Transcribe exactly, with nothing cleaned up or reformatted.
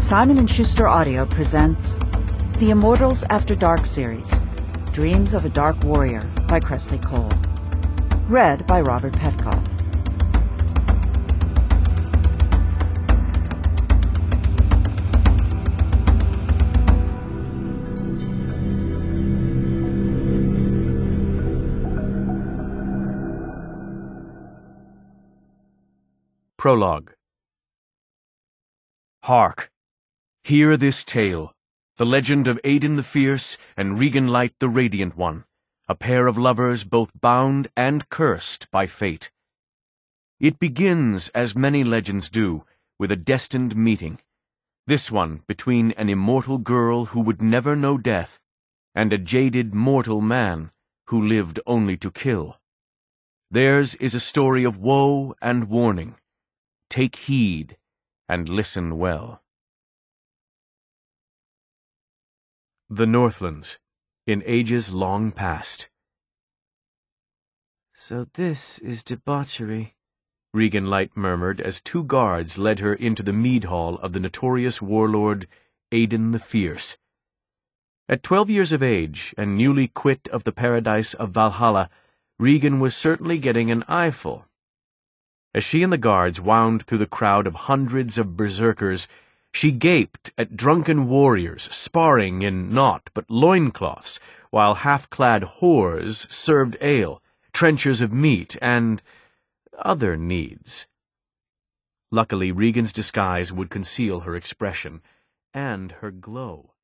Simon and Schuster Audio presents The Immortals After Dark series, Dreams of a Dark Warrior by Kresley Cole. Read by Robert Petkoff. Prologue. Hark! Hear this tale, the legend of Aiden the Fierce and Regan Light the Radiant One, a pair of lovers both bound and cursed by fate. It begins, as many legends do, with a destined meeting, this one between an immortal girl who would never know death and a jaded mortal man who lived only to kill. Theirs is a story of woe and warning. Take heed and listen well. The Northlands, in ages long past. So this is debauchery, Regan Light murmured as two guards led her into the mead hall of the notorious warlord Aiden the Fierce. At twelve years of age, and newly quit of the paradise of Valhalla, Regan was certainly getting an eyeful. As she and the guards wound through the crowd of hundreds of berserkers, she gaped at drunken warriors sparring in naught but loincloths, while half-clad whores served ale, trenchers of meat, and other needs. Luckily, Regan's disguise would conceal her expression and her glow.